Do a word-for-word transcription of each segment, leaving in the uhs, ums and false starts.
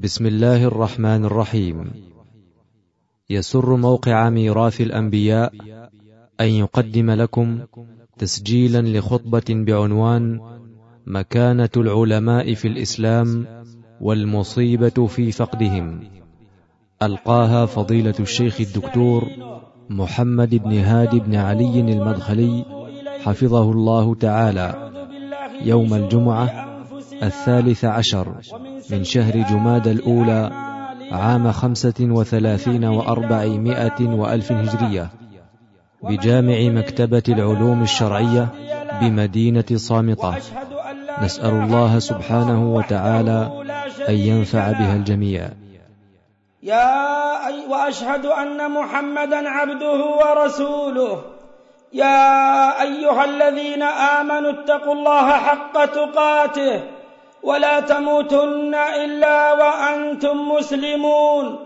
بسم الله الرحمن الرحيم. يسر موقع ميراث الأنبياء أن يقدم لكم تسجيلا لخطبة بعنوان مكانة العلماء في الإسلام والمصيبة في فقدهم، ألقاها فضيلة الشيخ الدكتور محمد بن هادي بن علي المدخلي حفظه الله تعالى يوم الجمعة الثالث عشر من شهر جمادى الأولى عام خمسة وثلاثين وأربعمائة وألف هجرية بجامع مكتبة العلوم الشرعية بمدينة صامطة. نسأل الله سبحانه وتعالى أن ينفع بها الجميع. يا أي وأشهد أن محمدا عبده ورسوله. يا أيها الذين آمنوا اتقوا الله حق تقاته ولا تموتن إلا وأنتم مسلمون.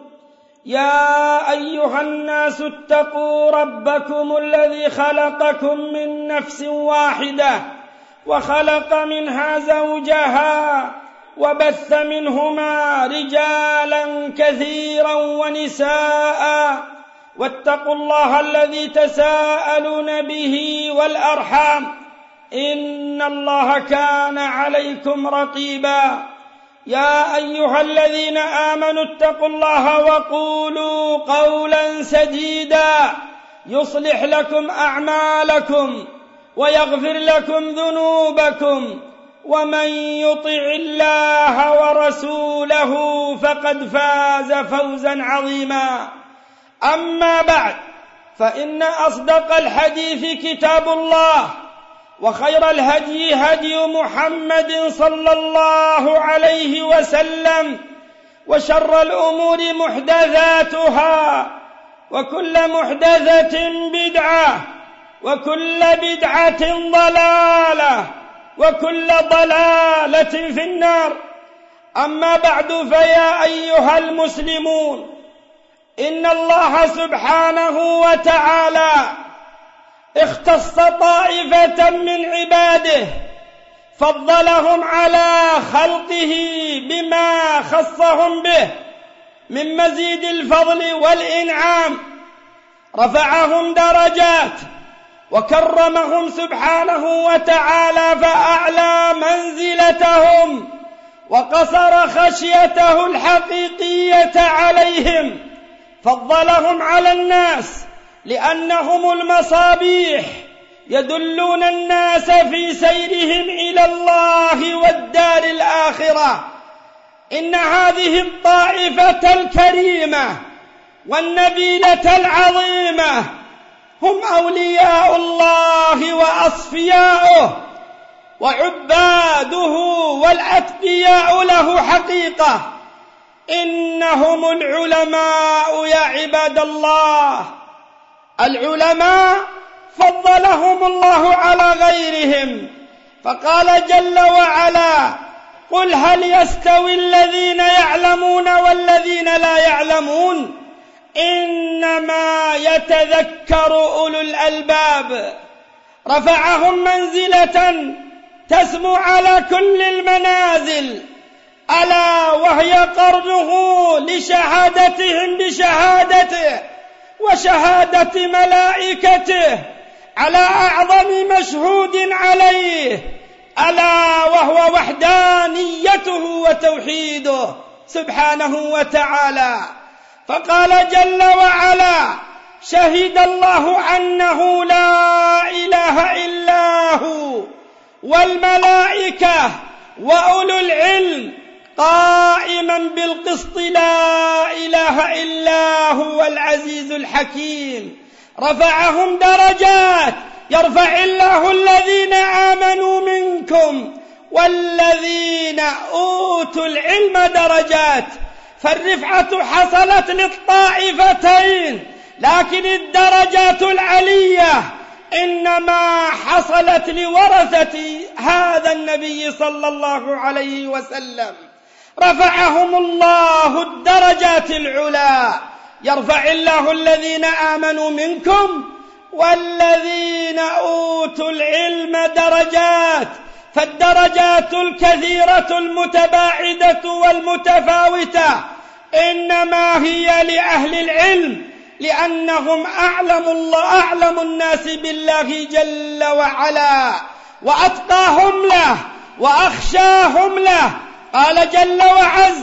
يا أيها الناس اتقوا ربكم الذي خلقكم من نفس واحدة وخلق منها زوجها وبث منهما رجالا كثيرا ونساء، واتقوا الله الذي تساءلون به والأرحام إن الله كان عليكم رقيبا. يا أيها الذين آمنوا اتقوا الله وقولوا قولا سديدا يصلح لكم أعمالكم ويغفر لكم ذنوبكم، ومن يطع الله ورسوله فقد فاز فوزا عظيما. أما بعد، فإن أصدق الحديث كتاب الله، وخير الهدي هدي محمد صلى الله عليه وسلم، وشر الأمور محدثاتها، وكل محدثة بدعة، وكل بدعة ضلالة، وكل ضلالة في النار. أما بعد، فيا أيها المسلمون، إن الله سبحانه وتعالى اختص طائفة من عباده فضلهم على خلقه بما خصهم به من مزيد الفضل والإنعام، رفعهم درجات وكرمهم سبحانه وتعالى فأعلى منزلتهم وقصر خشيته الحقيقية عليهم. فضلهم على الناس لأنهم المصابيح يدلون الناس في سيرهم إلى الله والدار الآخرة. إن هذه الطائفة الكريمة والنبيلة العظيمة هم أولياء الله وأصفياؤه وعباده والأتقياء له حقيقة. إنهم العلماء يا عباد الله. العلماء فضلهم الله على غيرهم، فقال جل وعلا: قل هل يستوي الذين يعلمون والذين لا يعلمون إنما يتذكر أولو الألباب. رفعهم منزلة تسمو على كل المنازل، ألا وهي قرنه لشهادتهم بشهادته وشهادة ملائكته على أعظم مشهود عليه، ألا وهو وحدانيته وتوحيده سبحانه وتعالى. فقال جل وعلا: شهد الله أنه لا إله إلا هو والملائكة وأولو العلم قائما بالقسط لا إله إلا هو العزيز الحكيم. رفعهم درجات، يرفع الله الذين آمنوا منكم والذين أوتوا العلم درجات. فالرفعة حصلت للطائفتين، لكن الدرجات العلية إنما حصلت لورثة هذا النبي صلى الله عليه وسلم. رفعهم الله الدرجات العلى، يرفع الله الذين آمنوا منكم والذين أوتوا العلم درجات. فالدرجات الكثيرة المتباعدة والمتفاوتة إنما هي لأهل العلم، لأنهم أعلم الله أعلم الناس بالله جل وعلا وأتقاهم له وأخشاهم له. قال جل وعز: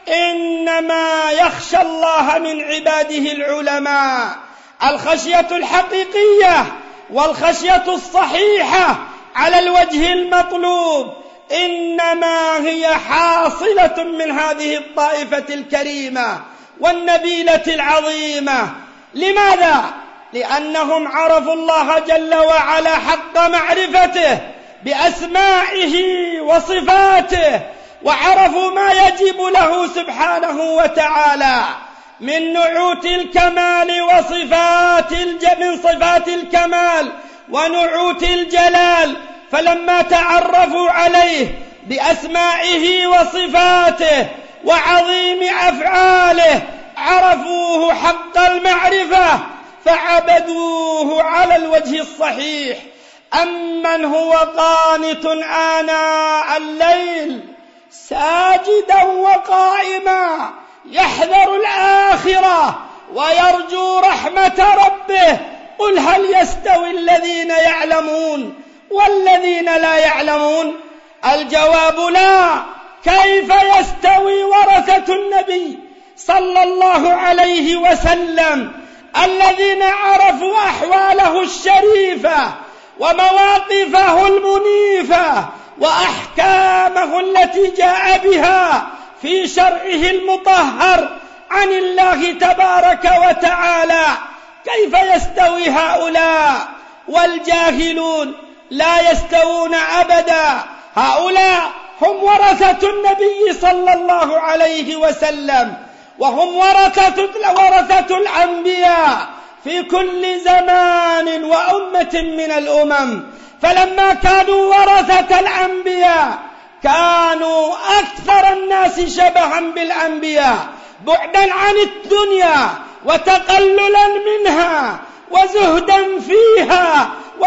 إنما يخشى الله من عباده العلماء. الخشية الحقيقية والخشية الصحيحة على الوجه المطلوب إنما هي حاصلة من هذه الطائفة الكريمة والنبيلة العظيمة. لماذا؟ لأنهم عرفوا الله جل وعلا حق معرفته بأسمائه وصفاته، وعرفوا ما يجب له سبحانه وتعالى من نعوت الكمال وصفات الج... من صفات الكمال ونعوت الجلال. فلما تعرفوا عليه بأسمائه وصفاته وعظيم أفعاله عرفوه حق المعرفة فعبدوه على الوجه الصحيح. أمن هو قانت آناء الليل ساجدا وقائما يحذر الآخرة ويرجو رحمة ربه، قل هل يستوي الذين يعلمون والذين لا يعلمون؟ الجواب لا. كيف يستوي ورثة النبي صلى الله عليه وسلم الذين عرفوا أحواله الشريفة ومواقفه المنيفة وأحكامه التي جاء بها في شرعه المطهر عن الله تبارك وتعالى؟ كيف يستوي هؤلاء والجاهلون؟ لا يستوون أبدا. هؤلاء هم ورثة النبي صلى الله عليه وسلم، وهم ورثة, ورثة الأنبياء في كل زمان وأمة من الأمم. فلما كانوا ورثة الأنبياء كانوا أكثر الناس شبها بالأنبياء، بعدا عن الدنيا وتقللا منها وزهدا فيها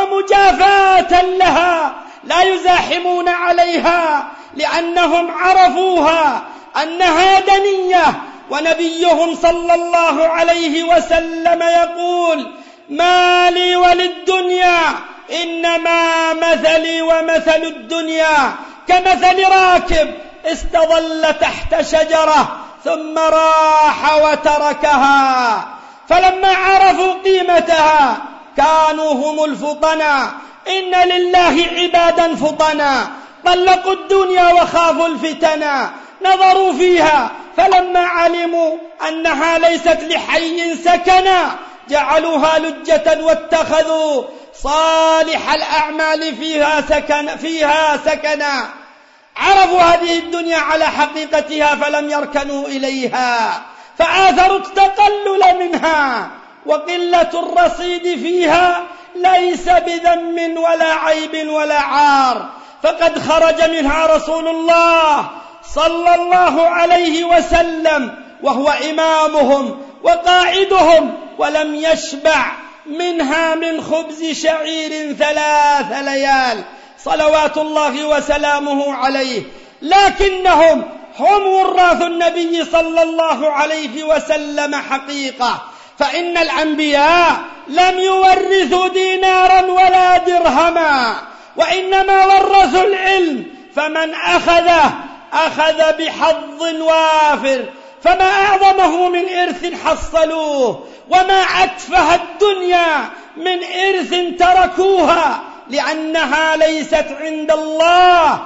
ومجافاة لها، لا يزاحمون عليها لأنهم عرفوها أنها دنية. ونبيهم صلى الله عليه وسلم يقول: ما لي وللدنيا إنما مثلي ومثل الدنيا كمثل راكب استظل تحت شجرة ثم راح وتركها. فلما عرفوا قيمتها كانوا هم الفطنا. إن لله عبادا فطنا طلقوا الدنيا وخافوا الفتنا، نظروا فيها فلما علموا أنها ليست لحي سكنا جعلوها لجة واتخذوا صالح الأعمال فيها سكن فيها سكنا. عرفوا هذه الدنيا على حقيقتها فلم يركنوا إليها، فآثروا التقلل منها، وقلة الرصيد فيها ليس بذم ولا عيب ولا عار، فقد خرج منها رسول الله صلى الله عليه وسلم وهو إمامهم وقائدهم، ولم يشبع منها من خبز شعير ثلاث ليال صلوات الله وسلامه عليه. لكنهم هم وراث النبي صلى الله عليه وسلم حقيقة، فإن الأنبياء لم يورثوا دينارا ولا درهما، وإنما ورثوا العلم، فمن أخذه أخذ بحظ وافر، فما أعظمه من إرث حصلوه، وما أتفه الدنيا من إرث تركوها، لأنها ليست عند الله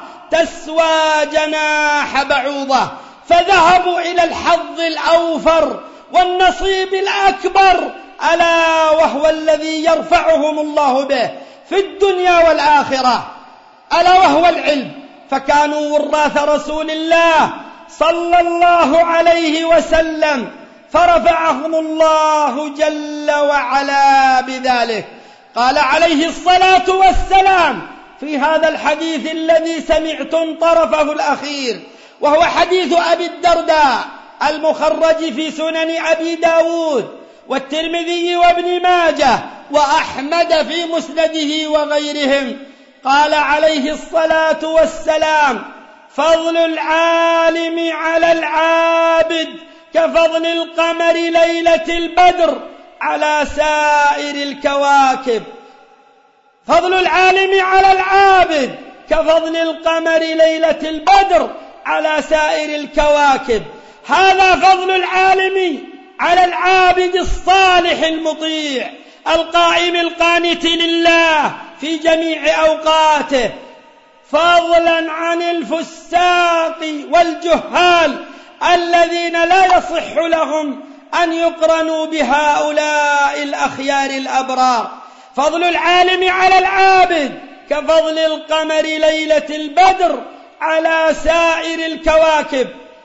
تسوى جناح بعوضة، فذهبوا إلى الحظ الأوفر والنصيب الأكبر، ألا وهو الذي يرفعهم الله به في الدنيا والآخرة، ألا وهو العلم. فكانوا وراث رسول الله صلى الله عليه وسلم، فرفعهم الله جل وعلا بذلك. قال عليه الصلاة والسلام في هذا الحديث الذي سمعتم طرفه الأخير، وهو حديث أبي الدرداء المخرج في سنن أبي داود والترمذي وابن ماجه وأحمد في مسنده وغيرهم: قال عليه الصلاة والسلام: فضل العالم على العابد كفضل القمر ليلة البدر على سائر الكواكب. فضل العالم على العابد كفضل القمر ليلة البدر على سائر الكواكب. هذا فضل العالم على العابد الصالح المطيع القائم القانت لله في جميع أوقاته، فضلا عن الفساق والجهال الذين لا يصح لهم أن يقرنوا بهؤلاء الأخيار الأبرار. فضل العالم على العابد كفضل القمر ليلة البدر على سائر الكواكب.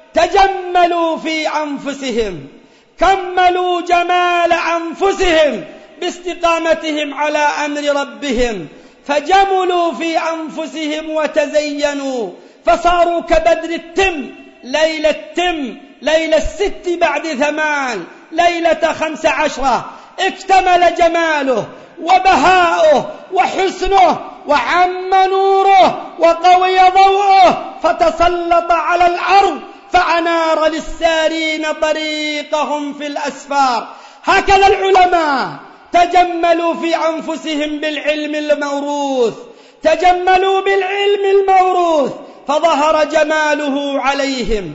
تجملوا في أنفسهم، كملوا جمال أنفسهم باستقامتهم على أمر ربهم، فجملوا في أنفسهم وتزينوا فصاروا كبدر التم ليلة التم، ليلة الست بعد ثمان، ليلة خمس عشرة، اكتمل جماله وبهاؤه وحسنه وعم نوره وقوي ضوءه، فتسلط على الأرض فأنار للسارين طريقهم في الأسفار. هكذا العلماء تجملوا في أنفسهم بالعلم الموروث، تجملوا بالعلم الموروث فظهر جماله عليهم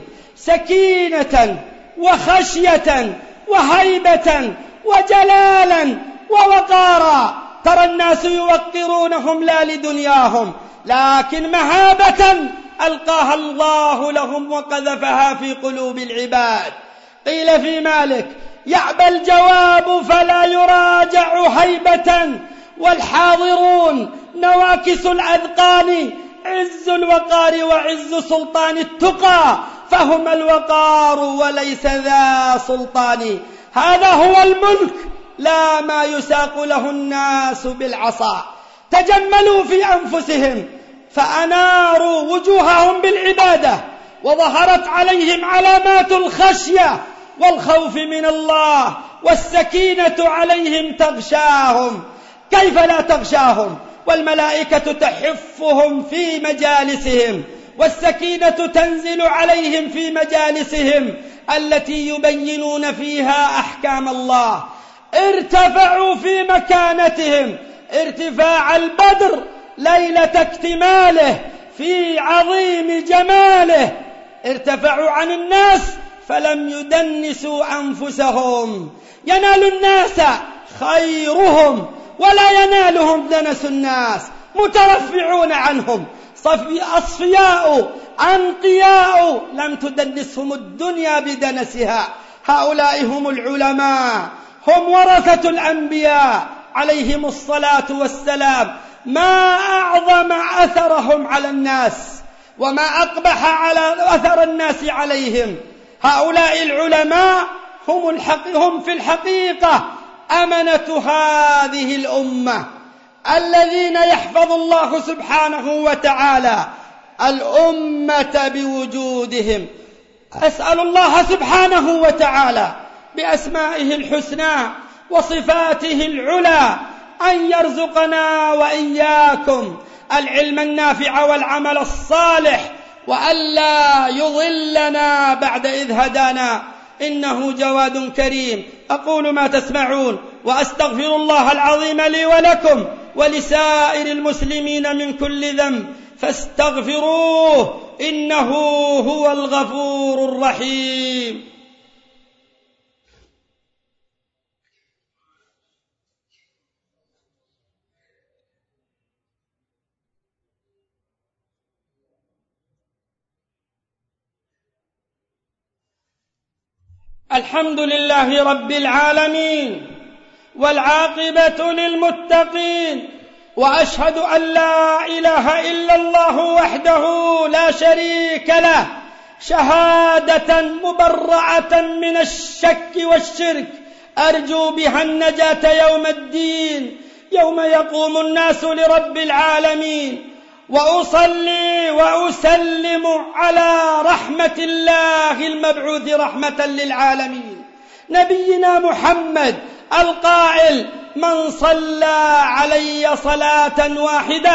سكينة وخشية وهيبة وجلالا ووقارا. ترى الناس يوقرونهم لا لدنياهم لكن مهابة ألقاها الله لهم وقذفها في قلوب العباد. قيل في مالك: يعبى الجواب فلا يراجع هيبة، والحاضرون نواكس الأذقان، عز الوقار وعز سلطان التقى، فهما الوقار وليس ذا سلطان. هذا هو الملك لا ما يساق له الناس بالعصا. تجملوا في أنفسهم فأناروا وجوههم بالعبادة، وظهرت عليهم علامات الخشية والخوف من الله، والسكينة عليهم تغشاهم. كيف لا تغشاهم والملائكة تحفهم في مجالسهم، والسكينة تنزل عليهم في مجالسهم التي يبينون فيها أحكام الله. ارتفعوا في مكانتهم ارتفاع البدر ليلة اكتماله في عظيم جماله. ارتفعوا عن الناس فلم يدنسوا أنفسهم. ينال الناس خيرهم ولا ينالهم دنس الناس، مترفعون عنهم، أصفياء أنقياء لم تدنسهم الدنيا بدنسها. هؤلاء هم العلماء، هم ورثة الأنبياء عليهم الصلاة والسلام. ما أعظم أثرهم على الناس وما أقبح على أثر الناس عليهم. هؤلاء العلماء هم, الحق هم في الحقيقة أمنة هذه الأمة، الذين يحفظ الله سبحانه وتعالى الأمة بوجودهم. أسأل الله سبحانه وتعالى بأسمائه الحسنى وصفاته العلى أن يرزقنا وإياكم العلم النافع والعمل الصالح، وألا يضلنا بعد إذ هدانا، إنه جواد كريم. أقول ما تسمعون وأستغفر الله العظيم لي ولكم ولسائر المسلمين من كل ذنب، فاستغفروه إنه هو الغفور الرحيم. الحمد لله رب العالمين، والعاقبة للمتقين، وأشهد أن لا إله إلا الله وحده لا شريك له، شهادة مبرعة من الشك والشرك أرجو بها النجاة يوم الدين، يوم يقوم الناس لرب العالمين. وأصلي وأسلم على رحمة الله المبعوث رحمة للعالمين، نبينا محمد القائل: من صلى علي صلاة واحدة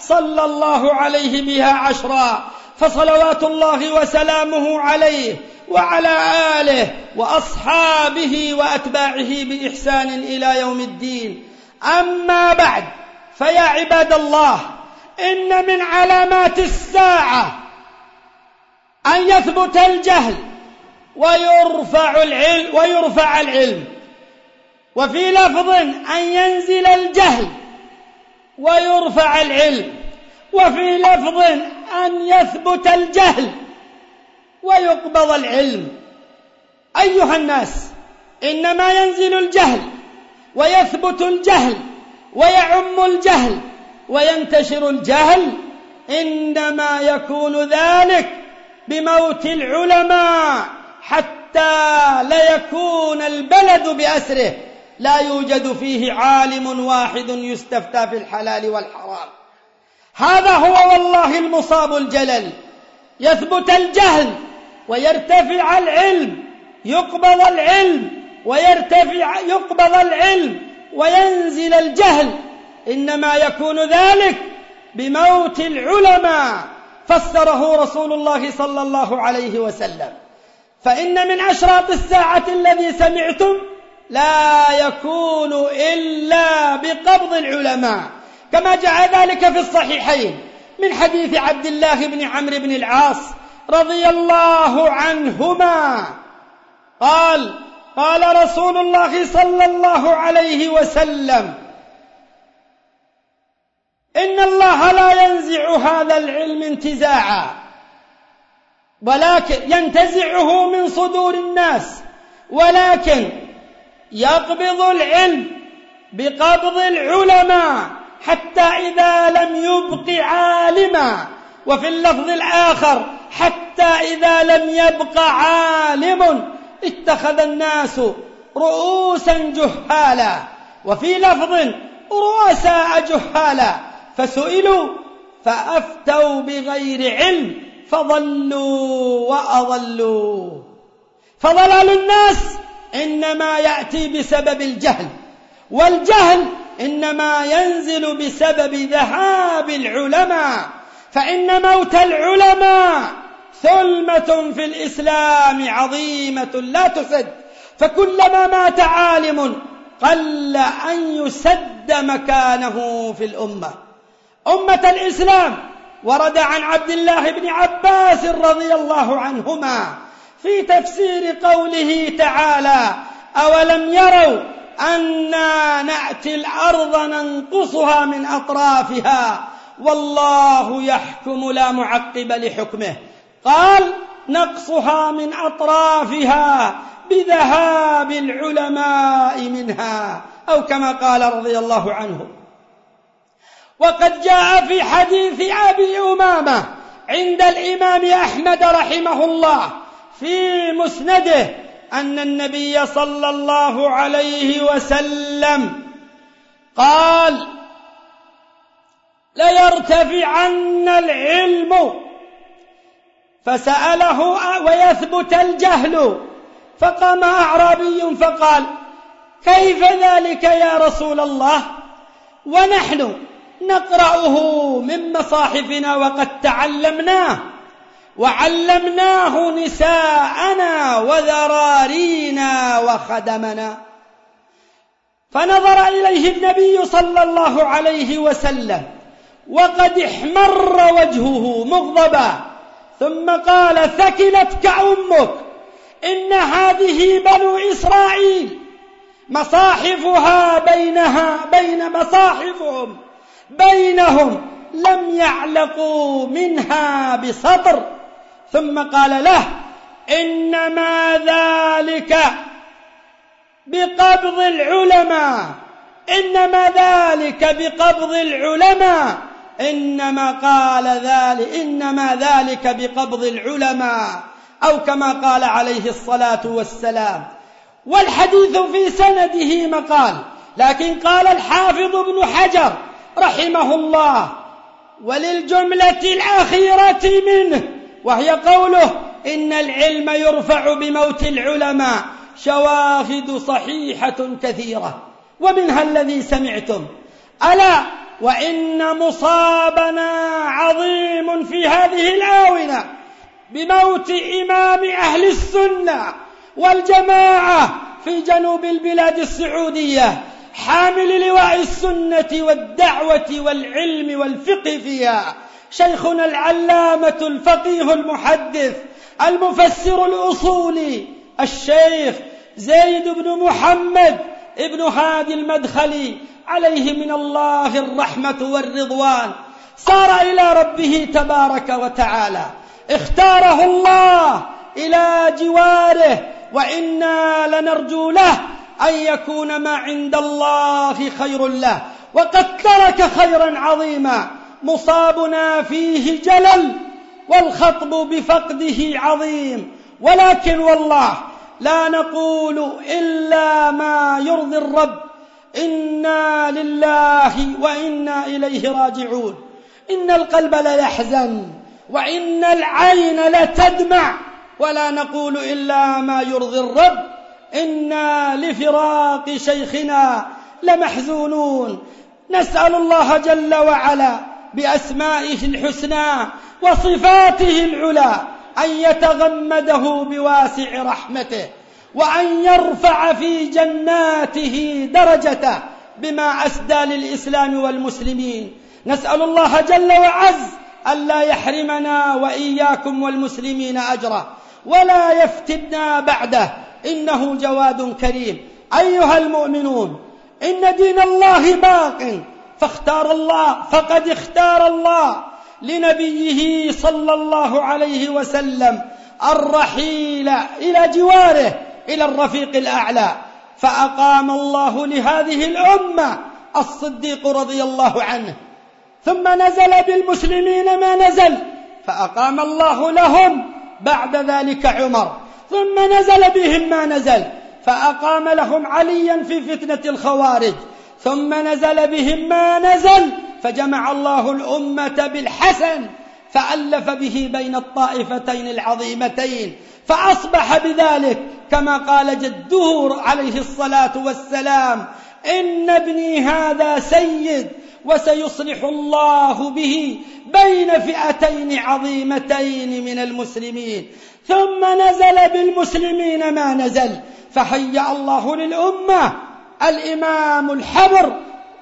صلى الله عليه بها عشرا، فصلوات الله وسلامه عليه وعلى آله وأصحابه وأتباعه بإحسان إلى يوم الدين. أما بعد، فيا عباد الله، إن من علامات الساعة أن يثبت الجهل ويرفع العلم ويرفع العلم، وفي لفظ أن ينزل الجهل ويرفع العلم، وفي لفظ أن يثبت الجهل ويقبض العلم. أيها الناس، إنما ينزل الجهل ويثبت الجهل ويعم الجهل وينتشر الجهل إنما يكون ذلك بموت العلماء، حتى لا يكون البلد بأسره لا يوجد فيه عالم واحد يستفتى في الحلال والحرام. هذا هو والله المصاب الجلل. يثبت الجهل ويرتفع العلم، يقبض العلم ويرتفع يقبض العلم وينزل الجهل، إنما يكون ذلك بموت العلماء، فسره رسول الله صلى الله عليه وسلم. فإن من أشراط الساعة الذي سمعتم لا يكون إلا بقبض العلماء، كما جاء ذلك في الصحيحين من حديث عبد الله بن عمرو بن العاص رضي الله عنهما قال: قال رسول الله صلى الله عليه وسلم: إن الله لا ينزع هذا العلم انتزاعا، ولكن ينتزعه من صدور الناس، ولكن يقبض العلم بقبض العلماء حتى إذا لم يبق عالما، وفي اللفظ الآخر: حتى إذا لم يبق عالم اتخذ الناس رؤوسا جهالا، وفي لفظ: رؤساء جهالا، فسئلوا فأفتوا بغير علم فضلوا وأضلوا. فضلال الناس إنما يأتي بسبب الجهل، والجهل إنما ينزل بسبب ذهاب العلماء، فإن موت العلماء ثلمة في الإسلام عظيمة لا تسد، فكلما مات عالم قل أن يسد مكانه في الأمة. أمة الإسلام، ورد عن عبد الله بن عباس رضي الله عنهما في تفسير قوله تعالى: أولم يروا أنا نأتي الأرض ننقصها من أطرافها والله يحكم لا معقب لحكمه. قال: نقصها من أطرافها بذهاب العلماء منها، أو كما قال رضي الله عنه. وقد جاء في حديث أبي أمامة عند الإمام أحمد رحمه الله في مسنده أن النبي صلى الله عليه وسلم قال: ليرتفعن العلم، فسأله ويثبت الجهل، فقام أعرابي فقال: كيف ذلك يا رسول الله؟ ونحن نقرأه من مصاحفنا وقد تعلمناه وعلمناه نساءنا وذرارينا وخدمنا. فنظر إليه النبي صلى الله عليه وسلم وقد احمر وجهه مغضبا، ثم قال: ثكلتك أمك، إن هذه بنو إسرائيل مصاحفها بينها بين مصاحفهم بينهم لم يعلقوا منها بسطر. ثم قال له: إنما ذلك بقبض العلماء، إنما ذلك بقبض العلماء، إنما قال ذلك إنما ذلك بقبض العلماء، أو كما قال عليه الصلاة والسلام. والحديث في سنده مقال، لكن قال الحافظ ابن حجر رحمه الله: وللجملة الأخيرة منه، وهي قوله: إن العلم يرفع بموت العلماء، شواهد صحيحة كثيرة، ومنها الذي سمعتم: ألا وإن مصابنا عظيم في هذه الآونة بموت إمام أهل السنة والجماعة في جنوب البلاد السعودية، حامل لواء السنة والدعوة والعلم والفقه فيها، شيخنا العلامة الفقيه المحدث المفسر الأصولي الشيخ زيد بن محمد ابن هادي المدخلي، عليه من الله الرحمة والرضوان. سار إلى ربه تبارك وتعالى، اختاره الله إلى جواره، وإنا لنرجو له أن يكون ما عند الله خير له، وقد ترك خيرا عظيما. مصابنا فيه جلل والخطب بفقده عظيم، ولكن والله لا نقول إلا ما يرضي الرب. إنا لله وإنا إليه راجعون. إن القلب لا يحزن وإن العين لا تدمع، ولا نقول إلا ما يرضي الرب. إنا لفراق شيخنا لمحزونون. نسأل الله جل وعلا بأسمائه الحسنى وصفاته العلى أن يتغمده بواسع رحمته، وأن يرفع في جناته درجته بما أسدى للإسلام والمسلمين. نسأل الله جل وعز ألا يحرمنا وإياكم والمسلمين أجره، ولا يفتنا بعده، إنه جواد كريم. أيها المؤمنون، إن دين الله باق، فاختار الله فقد اختار الله لنبيه صلى الله عليه وسلم الرحيل إلى جواره إلى الرفيق الأعلى، فأقام الله لهذه الأمة الصديق رضي الله عنه، ثم نزل بالمسلمين ما نزل، فأقام الله لهم بعد ذلك عمر، ثم نزل بهم ما نزل، فأقام لهم عليا في فتنة الخوارج، ثم نزل بهم ما نزل، فجمع الله الأمة بالحسن، فألف به بين الطائفتين العظيمتين، فأصبح بذلك كما قال جده عليه الصلاة والسلام: إن ابني هذا سيد وسيصلح الله به بين فئتين عظيمتين من المسلمين. ثم نزل بالمسلمين ما نزل، فهيأ الله للأمة الإمام الحبر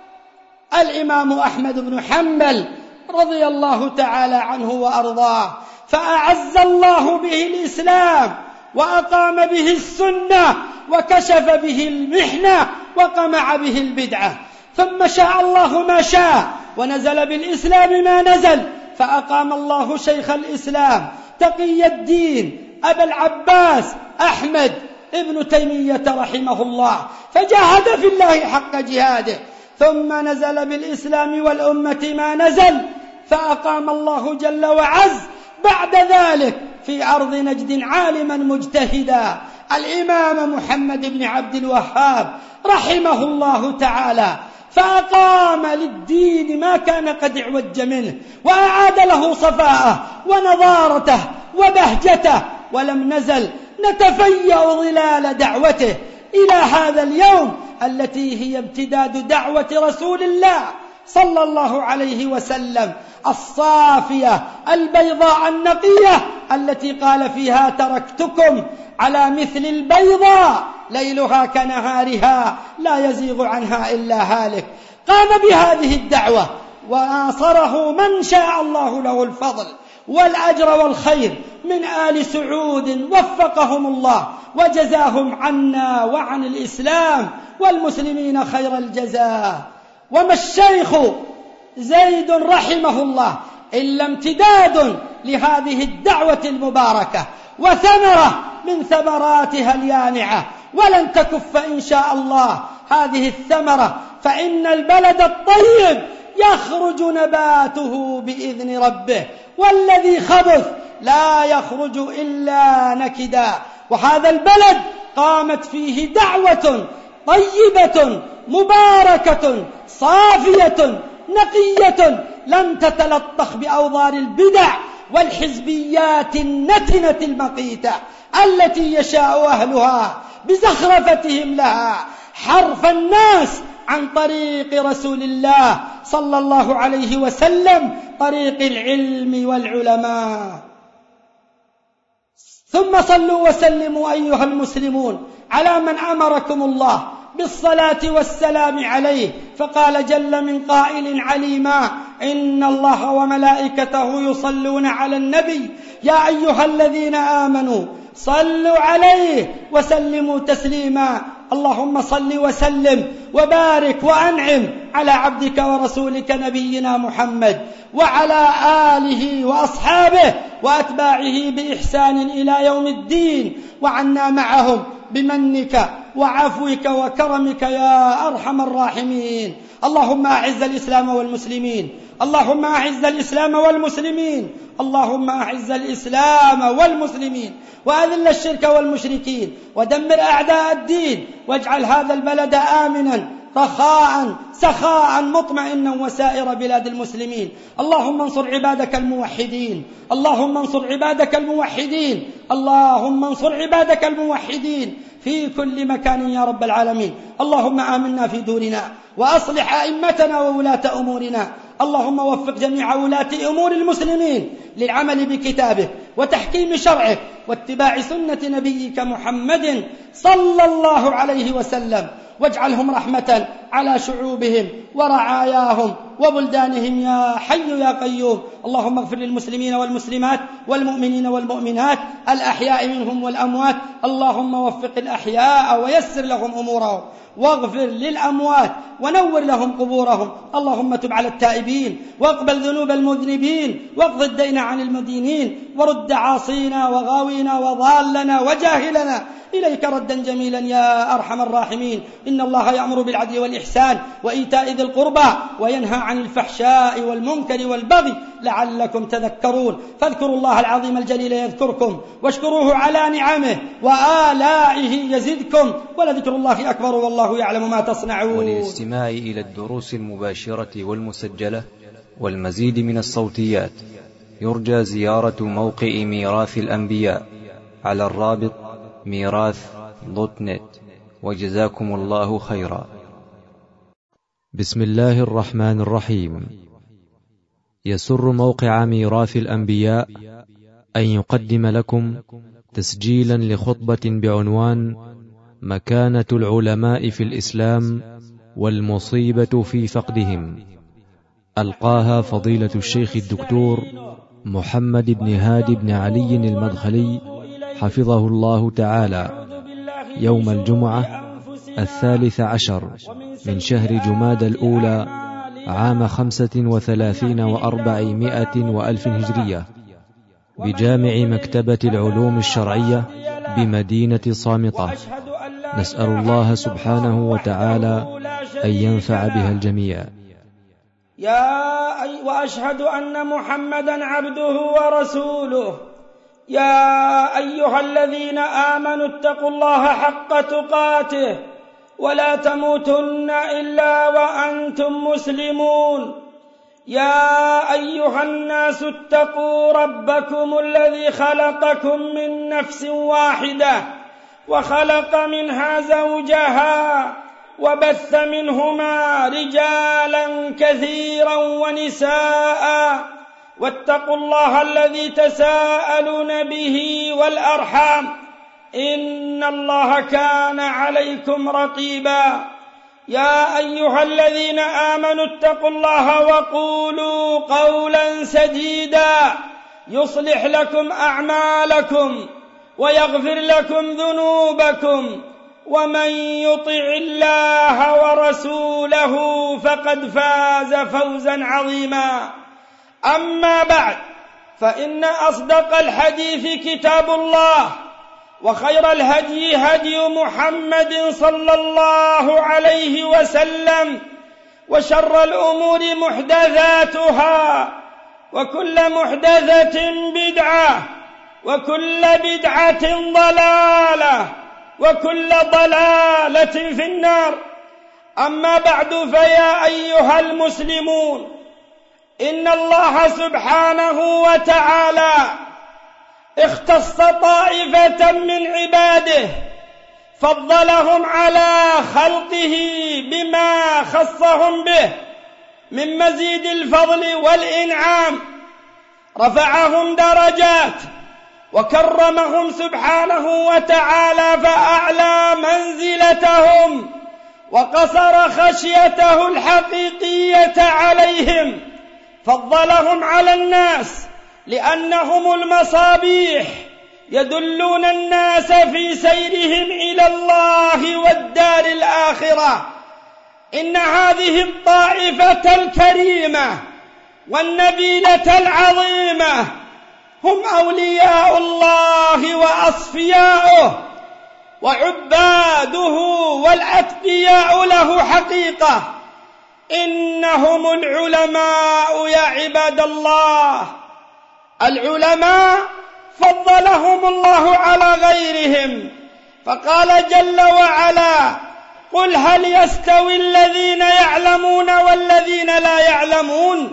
الإمام أحمد بن حنبل رضي الله تعالى عنه وأرضاه، فأعز الله به الإسلام وأقام به السنة وكشف به المحنة وقمع به البدعة. ثم شاء الله ما شاء ونزل بالإسلام ما نزل، فأقام الله شيخ الإسلام تقي الدين أبا العباس أحمد ابن تيمية رحمه الله، فجاهد في الله حق جهاده. ثم نزل بالإسلام والأمة ما نزل، فأقام الله جل وعز بعد ذلك في أرض نجد عالما مجتهدا الإمام محمد بن عبد الوهاب رحمه الله تعالى، فأقام للدين ما كان قد اعوج منه، وأعاد له صفاءه ونضارته وبهجته، ولم نزل نتفيأ ظلال دعوته إلى هذا اليوم، التي هي امتداد دعوة رسول الله صلى الله عليه وسلم الصافية البيضاء النقية، التي قال فيها: تركتكم على مثل البيضاء ليلها كنهارها لا يزيغ عنها إلا هالك. قام بهذه الدعوة وآصره من شاء الله له الفضل والأجر والخير من آل سعود، وفقهم الله وجزاهم عنا وعن الإسلام والمسلمين خير الجزاء. وما الشيخ زيد رحمه الله إلا امتداد لهذه الدعوة المباركة وثمرة من ثمراتها اليانعة، ولن تكف إن شاء الله هذه الثمرة، فإن البلد الطيب يخرج نباته بإذن ربه، والذي خبث لا يخرج إلا نكدا. وهذا البلد قامت فيه دعوة طيبة مباركة صافية نقية لم تتلطخ بأوضار البدع والحزبيات النتنة المقيتة التي يشاء أهلها بزخرفتهم لها حرف الناس عن طريق رسول الله صلى الله عليه وسلم، طريق العلم والعلماء. ثم صلوا وسلموا أيها المسلمون على من أمركم الله بالصلاة والسلام عليه، فقال جل من قائل عليما: إن الله وملائكته يصلون على النبي يا أيها الذين آمنوا صلوا عليه وسلموا تسليما. اللهم صل وسلم وبارك وأنعم على عبدك ورسولك نبينا محمد وعلى آله وأصحابه وأتباعه بإحسان إلى يوم الدين، وعنا معهم بمنك وعفوك وكرمك يا أرحم الراحمين. اللهم أعز الإسلام والمسلمين، اللهم أعز الإسلام والمسلمين، اللهم أعز الإسلام والمسلمين، وأذل الشرك والمشركين، ودمر أعداء الدين، واجعل هذا البلد آمنا رخاء سخاء مطمئنا وسائر بلاد المسلمين. اللهم انصر عبادك الموحدين، اللهم انصر عبادك الموحدين، اللهم انصر عبادك الموحدين في كل مكان يا رب العالمين. اللهم آمنا في دورنا، وأصلح أئمتنا وولاة أمورنا. اللهم وفق جميع ولاة أمور المسلمين للعمل بكتابه وتحكيم شرعه واتباع سنة نبيك محمد صلى الله عليه وسلم، واجعلهم رحمة على شعوبهم ورعاياهم وبلدانهم يا حي يا قيوم. اللهم اغفر للمسلمين والمسلمات والمؤمنين والمؤمنات الأحياء منهم والأموات. اللهم وفق الأحياء ويسر لهم أمورهم، واغفر للأموات ونور لهم قبورهم. اللهم تب على التائبين واقبل ذنوب المذنبين، واقض الدين عن المدينين، ورد عاصينا وغاوينا وضالنا وجاهلنا إليك ردا جميلا يا أرحم الراحمين. إن الله يأمر بالعدل والإحسان وإيتاء ذي القربى وينهى عن الفحشاء والمنكر والبغي لعلكم تذكرون. فاذكروا الله العظيم الجليل يذكركم، واشكروه على نعمه وآلائه يزدكم، ولذكر الله أكبر والله يعلم ما تصنعون. وللاستماع إلى الدروس المباشرة والمسجلة والمزيد من الصوتيات يرجى زيارة موقع ميراث الأنبياء على الرابط ميراث دوت نت. وجزاكم الله خيرا. بسم الله الرحمن الرحيم. يسر موقع ميراث الأنبياء أن يقدم لكم تسجيلا لخطبة بعنوان مكانة العلماء في الإسلام والمصيبة في فقدهم، ألقاها فضيلة الشيخ الدكتور محمد بن هادي بن علي المدخلي حفظه الله تعالى يوم الجمعة الثالث عشر من شهر جماد الأولى عام خمسة وثلاثين وأربعمائة وألف هجرية بجامع مكتبة العلوم الشرعية بمدينة صامطة. نسأل الله سبحانه وتعالى أن ينفع بها الجميع. يا أي وأشهد أن محمدا عبده ورسوله. يا أيها الذين آمنوا اتقوا الله حق تقاته ولا تموتن إلا وأنتم مسلمون. يا أيها الناس اتقوا ربكم الذي خلقكم من نفس واحدة وخلق منها زوجها وبث منهما رجالا كثيرا ونساء، واتقوا الله الذي تساءلون به والأرحام إن الله كان عليكم رقيبا. يا أيها الذين آمنوا اتقوا الله وقولوا قولا سديدا يصلح لكم أعمالكم ويغفر لكم ذنوبكم، ومن يطع الله ورسوله فقد فاز فوزا عظيما. أما بعد، فإن أصدق الحديث كتاب الله، وخير الهدي هدي محمد صلى الله عليه وسلم، وشر الأمور محدثاتها، وكل محدثة بدعة، وكل بدعة ضلالة، وكل ضلالة في النار. أما بعد، فيا أيها المسلمون، إن الله سبحانه وتعالى اختص طائفة من عباده فضلهم على خلقه بما خصهم به من مزيد الفضل والإنعام، رفعهم درجات وكرمهم سبحانه وتعالى فأعلى منزلتهم، وقصر خشيته الحقيقية عليهم، فضلهم على الناس لأنهم المصابيح يدلون الناس في سيرهم إلى الله والدار الآخرة. إن هذه الطائفة الكريمة والنبيلة العظيمة هم أولياء الله وأصفياؤه وعباده والأتقياء له حقيقة. إنهم العلماء يا عباد الله. العلماء فضلهم الله على غيرهم، فقال جل وعلا: قل هل يستوي الذين يعلمون والذين لا يعلمون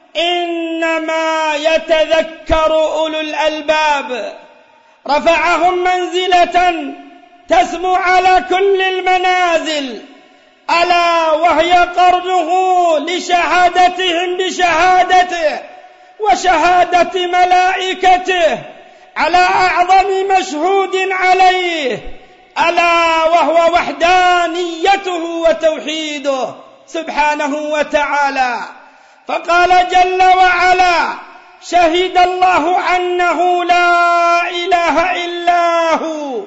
إنما يتذكر أولو الألباب. رفعهم منزلة تسمو على كل المنازل، ألا وهي قرنه لشهادتهم بشهادته وشهادة ملائكته على أعظم مشهود عليه، ألا وهو وحدانيته وتوحيده سبحانه وتعالى. فقال جل وعلا: شهد الله أنه لا إله إلا هو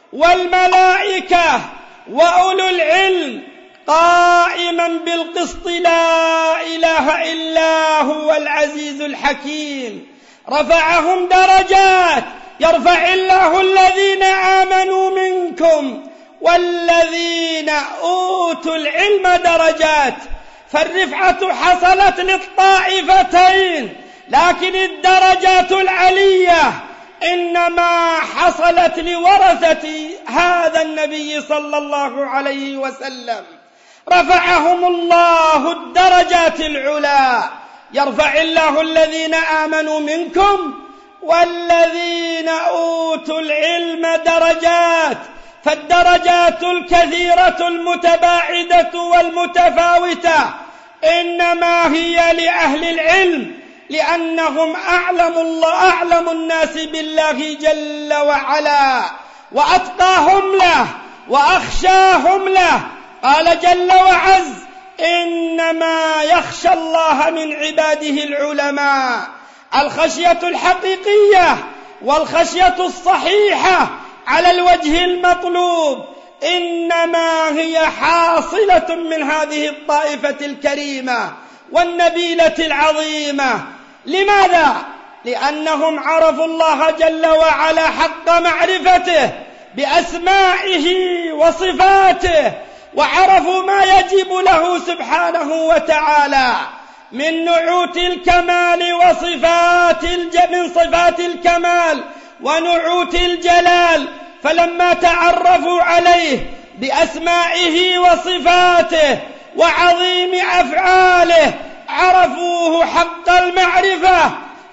والملائكة وأولو العلم قائما بالقسط لا إله إلا هو العزيز الحكيم. رفعهم درجات، يرفع الله الذين آمنوا منكم والذين أوتوا العلم درجات. فالرفعة حصلت للطائفتين، لكن الدرجات العلية إنما حصلت لورثة هذا النبي صلى الله عليه وسلم. رفعهم الله الدرجات العلى، يرفع الله الذين آمنوا منكم والذين أوتوا العلم درجات. فالدرجات الكثيرة المتباعدة والمتفاوتة إنما هي لأهل العلم، لأنهم أعلم الله أعلم الناس بالله جل وعلا وأتقاهم له وأخشاهم له. قال جل وعز: إنما يخشى الله من عباده العلماء. الخشية الحقيقية والخشية الصحيحة على الوجه المطلوب إنما هي حاصلة من هذه الطائفة الكريمة والنبيلة العظيمة. لماذا؟ لأنهم عرفوا الله جل وعلا حق معرفته بأسمائه وصفاته، وعرفوا ما يجب له سبحانه وتعالى من نعوت الكمال وصفات من صفات الكمال ونعوت الجلال. فلما تعرفوا عليه بأسمائه وصفاته وعظيم أفعاله عرفوه حق المعرفة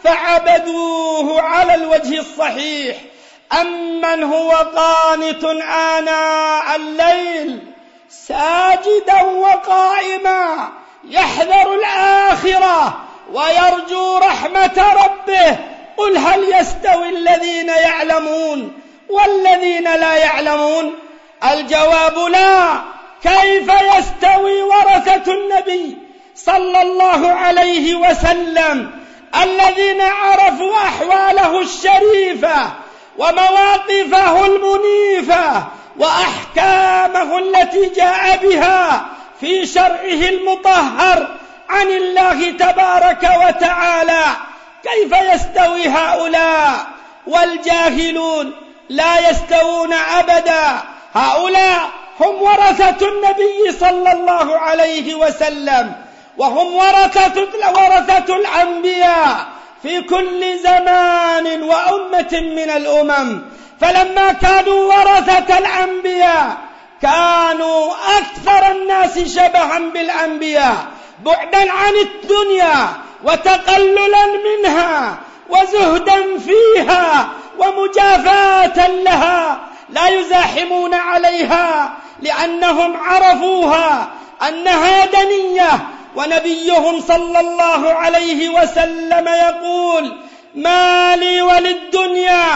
فعبدوه على الوجه الصحيح. أمن هو قانت آناء الليل ساجدا وقائما يحذر الآخرة ويرجو رحمة ربه، قل هل يستوي الذين يعلمون والذين لا يعلمون؟ الجواب لا. كيف يستوي ورثة النبي صلى الله عليه وسلم الذين عرفوا أحواله الشريفة ومواقفه المنيفة وأحكامه التي جاء بها في شرعه المطهر عن الله تبارك وتعالى؟ كيف يستوي هؤلاء والجاهلون؟ لا يستوون أبدا. هؤلاء هم ورثة النبي صلى الله عليه وسلم، وهم ورثة, ورثة الأنبياء في كل زمان وأمة من الأمم. فلما كانوا ورثة الأنبياء كانوا أكثر الناس شبها بالأنبياء، بعدا عن الدنيا وتقللا منها وزهدا فيها ومجافاة لها. لا يزاحمون عليها لأنهم عرفوها أنها دنية. ونبيهم صلى الله عليه وسلم يقول: ما لي وللدنيا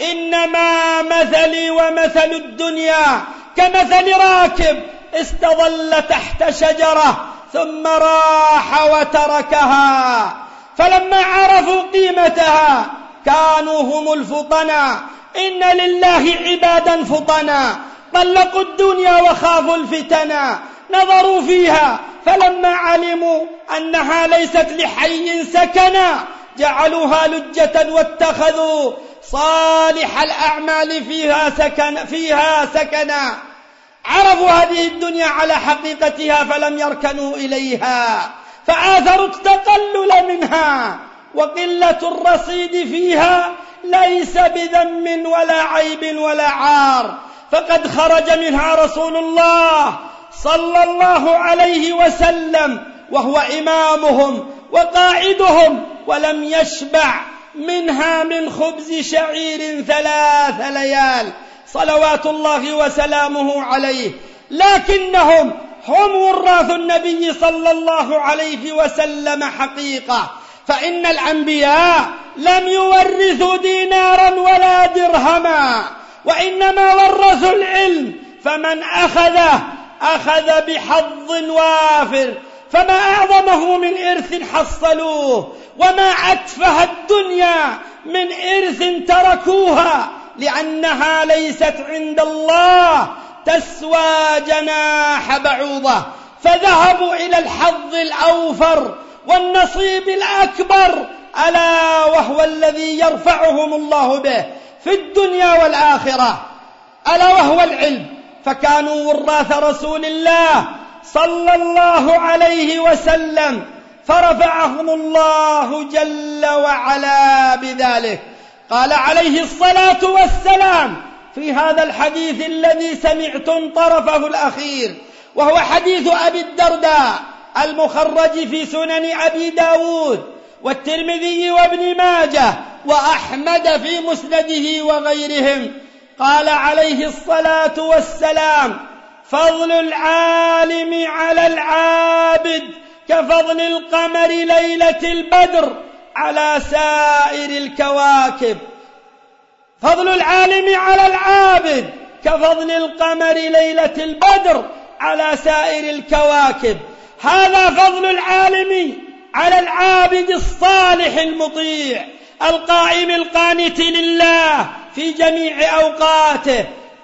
إنما مثلي ومثل الدنيا كمثل راكب استظل تحت شجرة ثم راح وتركها. فلما عرفوا قيمتها كانوا هم الفطنا. إن لله عبادا فطنا طلقوا الدنيا وخافوا الفتنا، نظروا فيها فلما علموا أنها ليست لحي سكنا جعلوها لجة واتخذوا صالح الأعمال فيها سكن فيها سكنا. عرفوا هذه الدنيا على حقيقتها فلم يركنوا إليها، فآثروا التقلل منها، وقلة الرصيد فيها ليس بذم ولا عيب ولا عار، فقد خرج منها رسول الله صلى الله عليه وسلم وهو إمامهم وقائدهم ولم يشبع منها من خبز شعير ثلاث ليال صلوات الله وسلامه عليه. لكنهم هم وراث النبي صلى الله عليه وسلم حقيقة، فإن الأنبياء لم يورثوا دينارا ولا درهما، وإنما ورثوا العلم، فمن أخذه أخذ بحظ وافر، فما أعظمه من إرث حصلوه، وما أتفه الدنيا من إرث تركوها، لأنها ليست عند الله تسوى جناح بعوضة، فذهبوا إلى الحظ الأوفر والنصيب الأكبر، ألا وهو الذي يرفعهم الله به في الدنيا والآخرة، ألا وهو العلم. فكانوا وراث رسول الله صلى الله عليه وسلم، فرفعهم الله جل وعلا بذلك. قال عليه الصلاة والسلام في هذا الحديث الذي سمعتم طرفه الأخير، وهو حديث أبي الدرداء المخرج في سنن أبي داود والترمذي وابن ماجه وأحمد في مسنده وغيرهم، قال عليه الصلاة والسلام: فضل العالم على العابد كفضل القمر ليلة البدر على سائر الكواكب. فضل العالم على العابد كفضل القمر ليلة البدر على سائر الكواكب. هذا فضل العالم على العابد الصالح المطيع القائم القانت لله في جميع أوقاته،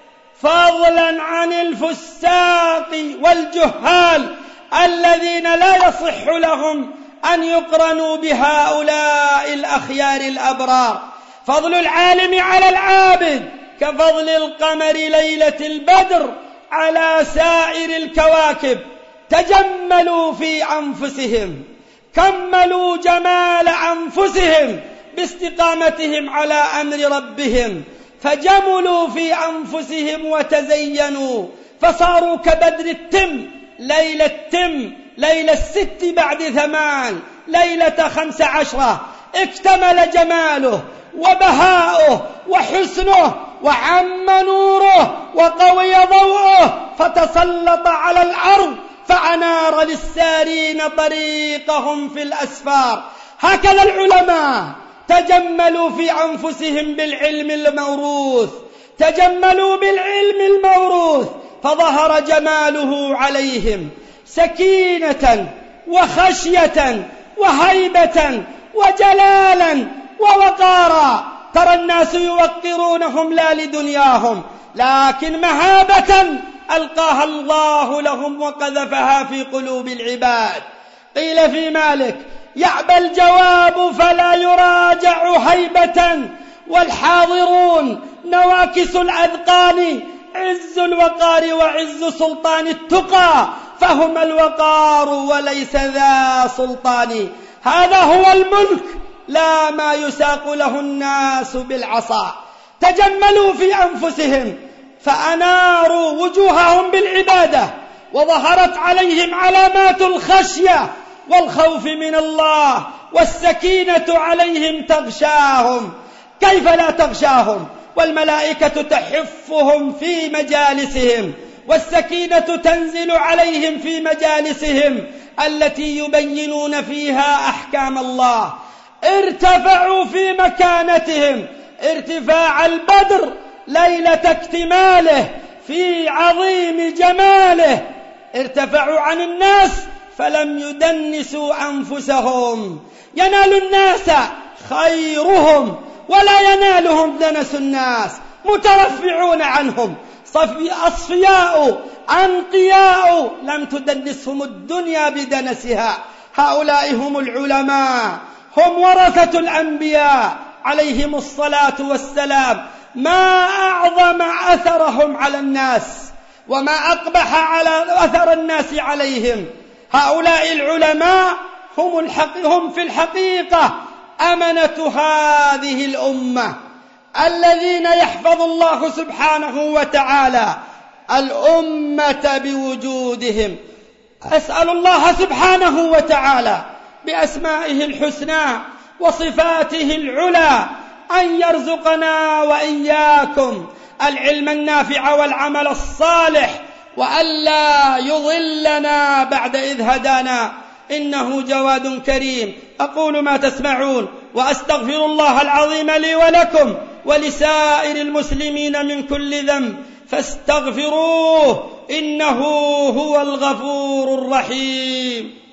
فضلا عن الفساق والجهال الذين لا يصح لهم أن يقرنوا بهؤلاء الأخيار الأبرار. فضل العالم على العابد كفضل القمر ليلة البدر على سائر الكواكب. تجملوا في أنفسهم، كملوا جمال أنفسهم باستقامتهم على أمر ربهم، فجملوا في أنفسهم وتزينوا، فصاروا كبدر التم ليلة التم، ليلة الست بعد ثمان، ليلة خمس عشرة، اكتمل جماله وبهاؤه وحسنه وعم نوره وقوي ضوءه، فتسلط على الأرض فأنار للسارين طريقهم في الأسفار. هكذا العلماء تجملوا في أنفسهم بالعلم الموروث، تجملوا بالعلم الموروث فظهر جماله عليهم، سكينة وخشية وهيبة وجلالا ووقارا. ترى الناس يوقرونهم لا لدنياهم، لكن مهابة ألقاها الله لهم وقذفها في قلوب العباد. قيل في مالك: يعبى الجواب فلا يراجع هيبة، والحاضرون نواكس الأذقان، عز الوقار وعز سلطان التقى، فهما الوقار وليس ذا سلطان. هذا هو الملك، لا ما يساق له الناس بالعصا. تجملوا في أنفسهم فأناروا وجوههم بالعبادة، وظهرت عليهم علامات الخشية والخوف من الله، والسكينة عليهم تغشاهم. كيف لا تغشاهم؟ والملائكة تحفهم في مجالسهم، والسكينة تنزل عليهم في مجالسهم التي يبينون فيها أحكام الله. ارتفعوا في مكانتهم ارتفاع البدر ليلة اكتماله في عظيم جماله، ارتفعوا عن الناس فلم يدنسوا أنفسهم. ينال الناس خيرهم ولا ينالهم دنس الناس، مترفعون عنهم، أصفياء أنقياء لم تدنسهم الدنيا بدنسها. هؤلاء هم العلماء، هم ورثة الأنبياء عليهم الصلاة والسلام. ما أعظم أثرهم على الناس وما أقبح على أثر الناس عليهم. هؤلاء العلماء هم, الحق هم في الحقيقة أمنة هذه الأمة، الذين يحفظ الله سبحانه وتعالى الأمة بوجودهم. أسأل الله سبحانه وتعالى بأسمائه الحسنى وصفاته العلى أن يرزقنا وإياكم العلم النافع والعمل الصالح، وألا يضلنا بعد إذ هدانا، إنه جواد كريم. أقول ما تسمعون وأستغفر الله العظيم لي ولكم ولسائر المسلمين من كل ذنب، فاستغفروه إنه هو الغفور الرحيم.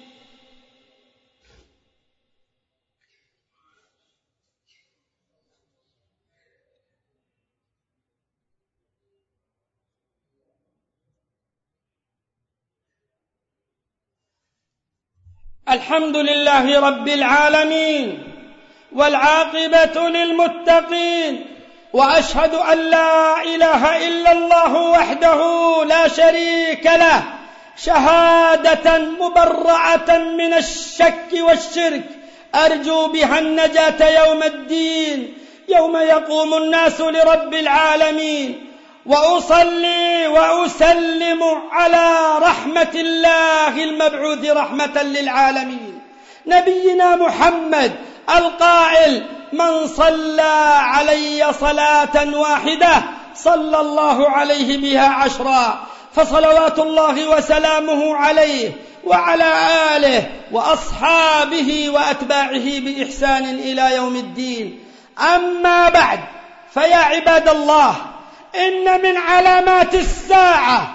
الحمد لله رب العالمين، والعاقبة للمتقين، وأشهد أن لا إله إلا الله وحده لا شريك له، شهادة مبرعة من الشك والشرك أرجو بها النجاة يوم الدين، يوم يقوم الناس لرب العالمين. وأصلي وأسلم على رحمة الله المبعوث رحمة للعالمين، نبينا محمد القائل: من صلى علي صلاة واحدة صلى الله عليه بها عشرا. فصلوات الله وسلامه عليه وعلى آله وأصحابه وأتباعه بإحسان إلى يوم الدين. أما بعد، فيا عباد الله، إن من علامات الساعة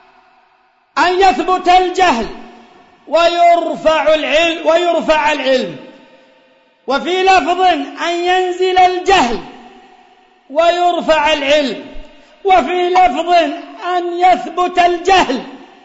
أن يثبت الجهل ويرفع العلم, ويرفع العلم وفي لفظ أن ينزل الجهل ويرفع العلم، وفي لفظ أن يثبت الجهل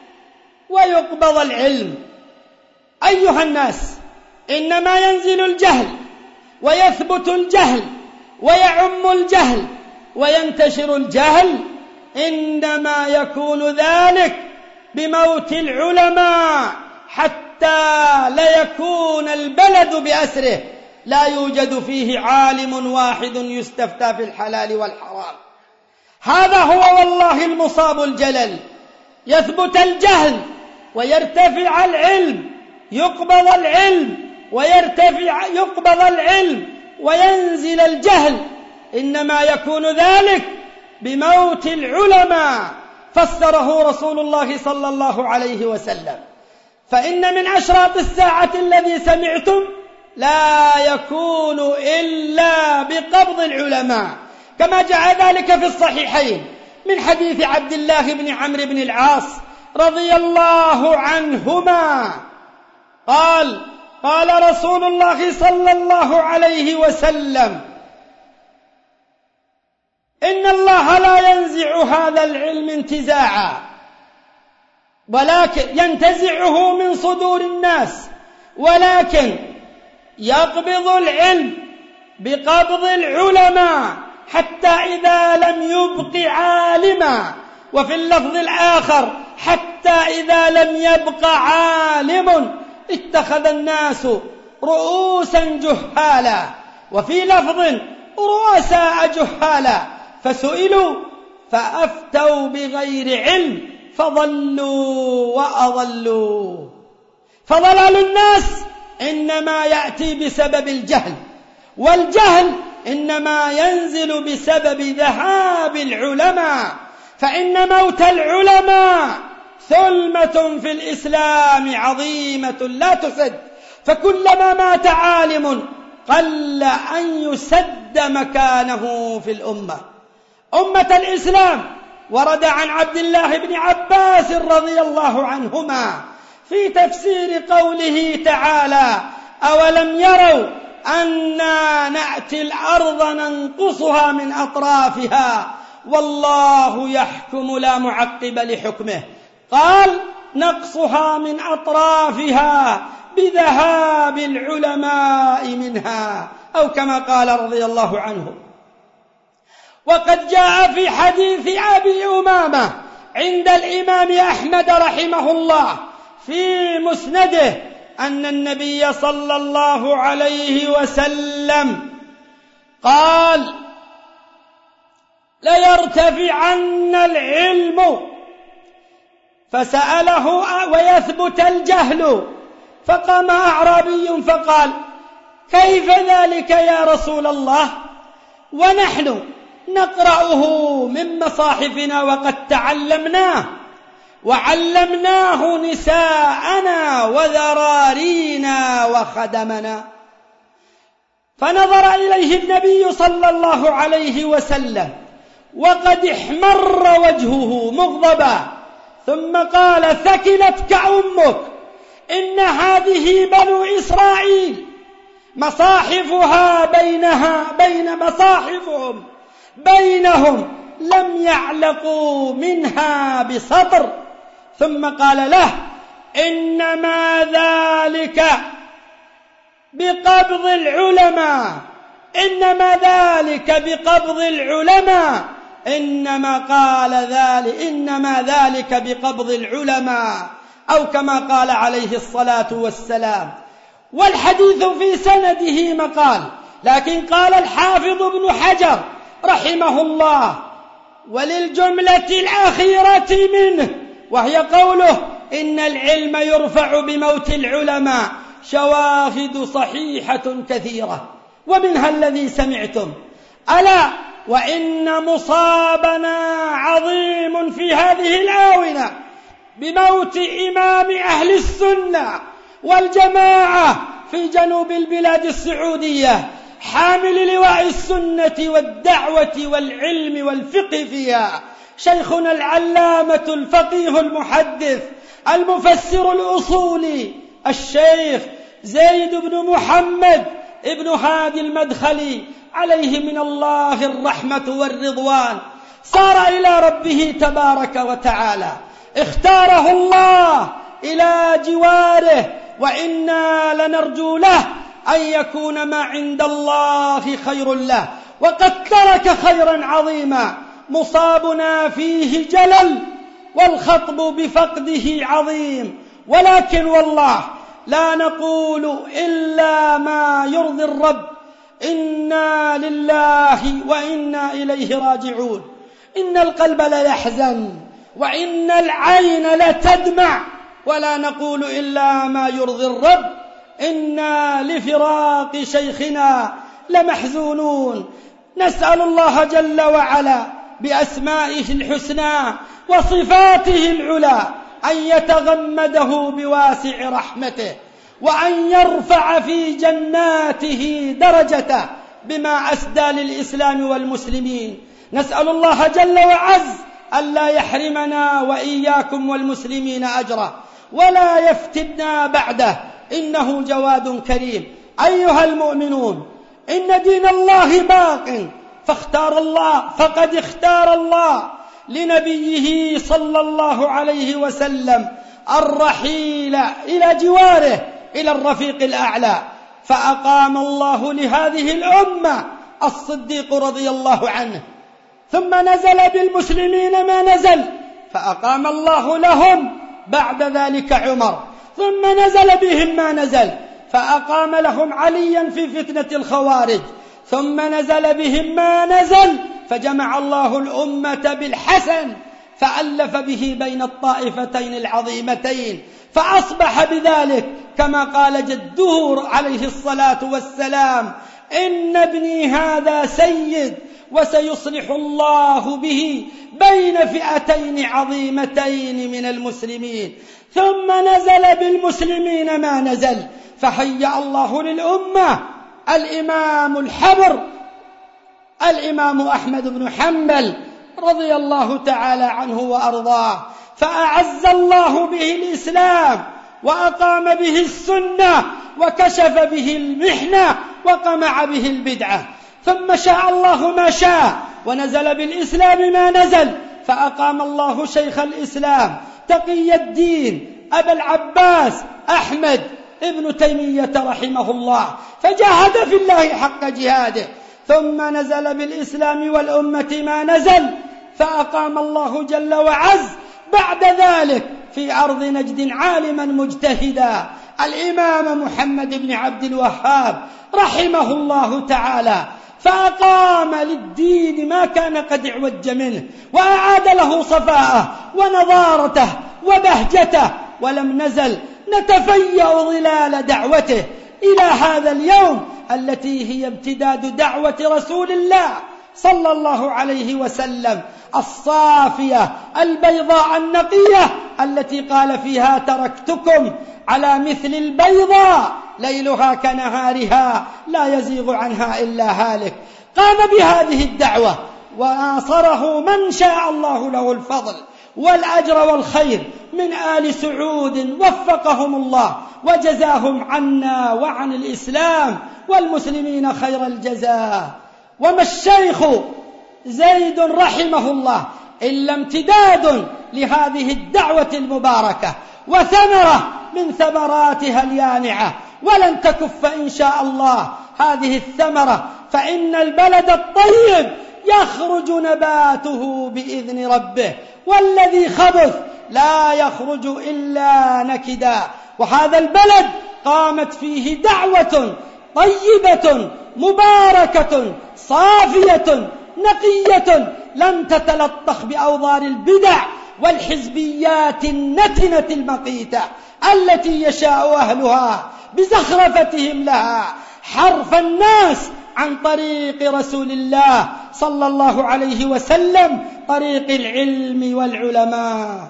ويقبض العلم. أيها الناس، إنما ينزل الجهل ويثبت الجهل ويعم الجهل وينتشر الجهل إنما يكون ذلك بموت العلماء، حتى لا يكون البلد بأسره لا يوجد فيه عالم واحد يستفتى في الحلال والحرام. هذا هو والله المصاب الجلل. يثبت الجهل ويرتفع العلم، يقبض العلم ويرتفع يقبض العلم وينزل الجهل، إنما يكون ذلك بموت العلماء. فسره رسول الله صلى الله عليه وسلم: فإن من أشراط الساعة الذي سمعتم لا يكون إلا بقبض العلماء، كما جاء ذلك في الصحيحين من حديث عبد الله بن عمرو بن العاص رضي الله عنهما قال: قال رسول الله صلى الله عليه وسلم: إن الله لا ينزع هذا العلم انتزاعا، ولكن ينتزعه من صدور الناس، ولكن يقبض العلم بقبض العلماء حتى إذا لم يبق عالما. وفي اللفظ الآخر: حتى إذا لم يبق عالم اتخذ الناس رؤوسا جهالا. وفي لفظ: رؤساء جهالا، فسئلوا فأفتوا بغير علم فضلوا وأضلوا. فضلال الناس إنما يأتي بسبب الجهل، والجهل إنما ينزل بسبب ذهاب العلماء، فإن موت العلماء ثلمة في الإسلام عظيمة لا تسد، فكلما مات عالم قل أن يسد مكانه في الأمة. أمة الإسلام، ورد عن عبد الله بن عباس رضي الله عنهما في تفسير قوله تعالى: أولم يروا أنا نأتي الأرض ننقصها من أطرافها والله يحكم لا معقب لحكمه، قال: نقصها من أطرافها بذهاب العلماء منها، أو كما قال رضي الله عنه. وقد جاء في حديث أبي أمامة عند الإمام أحمد رحمه الله في مسنده أن النبي صلى الله عليه وسلم قال: ليرتفعن العلم، فسأله ويثبت الجهل، فقام أعرابي فقال: كيف ذلك يا رسول الله؟ ونحن نقرأه من مصاحفنا وقد تعلمناه وعلمناه نساءنا وذرارينا وخدمنا. فنظر إليه النبي صلى الله عليه وسلم وقد احمر وجهه مغضبا، ثم قال: ثكلتك أمك، إن هذه بنو إسرائيل مصاحفها بينها بين مصاحفهم بينهم لم يعلقوا منها بسطر. ثم قال له: إنما ذلك بقبض العلماء، إنما ذلك بقبض العلماء، إنما قال ذلك إنما ذلك بقبض العلماء، أو كما قال عليه الصلاة والسلام. والحديث في سنده مقال، لكن قال الحافظ ابن حجر رحمه الله: وللجملة الأخيرة منه، وهي قوله: إن العلم يرفع بموت العلماء، شواهد صحيحة كثيرة، ومنها الذي سمعتم: ألا وإن مصابنا عظيم في هذه الآونة بموت إمام أهل السنة والجماعة في جنوب البلاد السعودية، حامل لواء السنة والدعوة والعلم والفقه فيها، شيخنا العلامة الفقيه المحدث المفسر الأصولي الشيخ زيد بن محمد ابن هادي المدخلي، عليه من الله الرحمة والرضوان. سار إلى ربه تبارك وتعالى، اختاره الله إلى جواره، وإنا لنرجو له أن يكون ما عند الله خير له، وقد ترك خيرا عظيما. مصابنا فيه جلل، والخطب بفقده عظيم، ولكن والله لا نقول إلا ما يرضي الرب. إنا لله وإنا إليه راجعون. إن القلب ليحزن وإن العين لتدمع، ولا نقول إلا ما يرضي الرب. إنا لفراق شيخنا لمحزونون. نسأل الله جل وعلا بأسمائه الحسنى وصفاته العلى أن يتغمده بواسع رحمته، وأن يرفع في جناته درجته بما أسدى للإسلام والمسلمين. نسأل الله جل وعز ألا يحرمنا وإياكم والمسلمين أجره، ولا يفتنا بعده، إنه جواد كريم. أيها المؤمنون، إن دين الله باق، فاختار الله فقد اختار الله لنبيه صلى الله عليه وسلم الرحيل إلى جواره إلى الرفيق الأعلى، فأقام الله لهذه الأمة الصديق رضي الله عنه، ثم نزل بالمسلمين ما نزل، فأقام الله لهم بعد ذلك عمر، ثم نزل بهم ما نزل، فأقام لهم عليا في فتنة الخوارج، ثم نزل بهم ما نزل، فجمع الله الأمة بالحسن، فألف به بين الطائفتين العظيمتين، فأصبح بذلك كما قال جده عليه الصلاة والسلام: إن ابني هذا سيد وسيصلح الله به بين فئتين عظيمتين من المسلمين. ثم نزل بالمسلمين ما نزل، فهيأ الله للأمة الإمام الحبر الإمام أحمد بن حنبل رضي الله تعالى عنه وأرضاه، فأعز الله به الإسلام وأقام به السنة وكشف به المحنة وقمع به البدعة. ثم شاء الله ما شاء ونزل بالإسلام ما نزل، فأقام الله شيخ الإسلام تقي الدين أبا العباس أحمد ابن تيمية رحمه الله، فجاهد في الله حق جهاده. ثم نزل بالإسلام والأمة ما نزل، فأقام الله جل وعز بعد ذلك في أرض نجد عالما مجتهدا الإمام محمد بن عبد الوهاب رحمه الله تعالى، فأقام للدين ما كان قد اعوج منه، وأعاد له صفاءه ونضارته وبهجته، ولم نزل نتفيأ ظلال دعوته إلى هذا اليوم التي هي امتداد دعوة رسول الله صلى الله عليه وسلم الصافية البيضاء النقية، التي قال فيها تركتكم على مثل البيضاء ليلها كنهارها لا يزيغ عنها إلا هالك. قام بهذه الدعوة وآصره من شاء الله له الفضل والأجر والخير من آل سعود، وفقهم الله وجزاهم عنا وعن الإسلام والمسلمين خير الجزاء. وما الشيخ زيد رحمه الله إلا امتداد لهذه الدعوة المباركة وثمرة من ثمراتها اليانعة، ولن تكف إن شاء الله هذه الثمرة، فإن البلد الطيب يخرج نباته بإذن ربه، والذي خبث لا يخرج إلا نكدا. وهذا البلد قامت فيه دعوة طيبة مباركة صافية نقية لم تتلطخ بأوضار البدع والحزبيات النتنة المقيتة التي يشاء أهلها بزخرفتهم لها حرف الناس عن طريق رسول الله صلى الله عليه وسلم، طريق العلم والعلماء.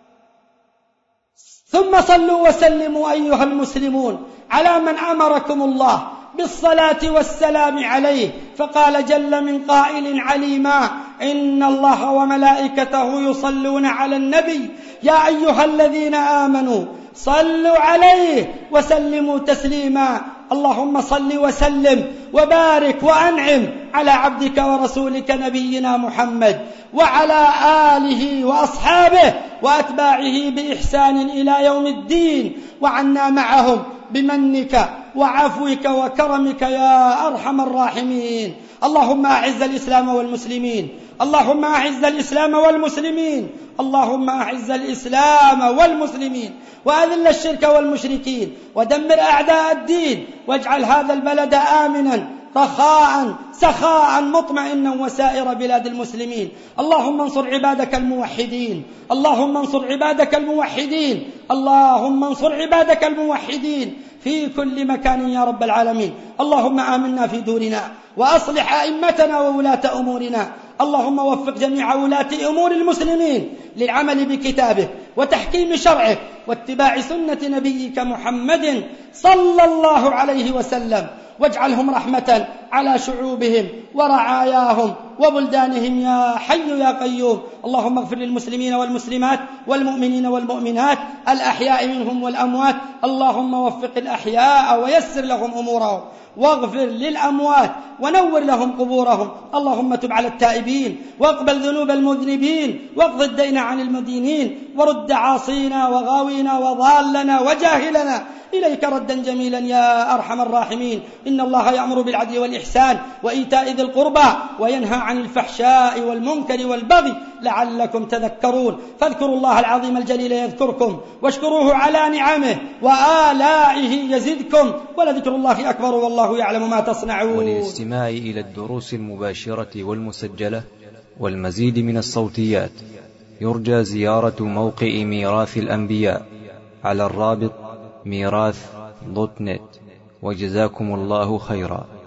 ثم صلوا وسلموا أيها المسلمون على من أمركم الله بالصلاة والسلام عليه، فقال جل من قائل عليما: إن الله وملائكته يصلون على النبي يا أيها الذين آمنوا صلوا عليه وسلموا تسليما. اللهم صل وسلم وبارك وأنعم على عبدك ورسولك نبينا محمد وعلى آله وأصحابه وأتباعه بإحسان إلى يوم الدين، وعنا معهم بمنك وعفوك وكرمك يا أرحم الراحمين. اللهم أعز الإسلام والمسلمين، اللهم أعز الإسلام والمسلمين، اللهم أعز الإسلام والمسلمين، وأذل الشرك والمشركين، ودمر أعداء الدين، واجعل هذا البلد آمنا رخاء سخاء مطمئنا وسائر بلاد المسلمين. اللهم انصر عبادك الموحدين، اللهم انصر عبادك الموحدين، اللهم انصر عبادك الموحدين في كل مكان يا رب العالمين. اللهم آمنا في دورنا وأصلح أئمتنا وولاة أمورنا. اللهم وفق جميع ولاة أمور المسلمين للعمل بكتابه وتحكيم شرعه واتباع سنة نبيك محمد صلى الله عليه وسلم، واجعلهم رحمة على شعوبهم ورعاياهم وبلدانهم يا حي يا قيوم. اللهم اغفر للمسلمين والمسلمات والمؤمنين والمؤمنات الأحياء منهم والأموات. اللهم وفق الأحياء ويسر لهم أمورهم، واغفر للأموات ونور لهم قبورهم. اللهم تب على التائبين واقبل ذنوب المذنبين، واقض الدين عن المدينين، ورد عاصينا وغاوينا وضالنا وجاهلنا إليك ردا جميلا يا أرحم الراحمين. إن الله يأمر بالعدل والإحسان وإيتاء ذي القربى وينهى عن الفحشاء والمنكر والبغي لعلكم تذكرون. فاذكروا الله العظيم الجليل يذكركم، واشكروه على نعمه وآلائه يزدكم، ولذكر الله أكبر والله يعلم ما تصنعون. وللاستماع إلى الدروس المباشرة والمسجلة والمزيد من الصوتيات يرجى زيارة موقع ميراث الأنبياء على الرابط ميراث دوت نت. وجزاكم الله خيرا.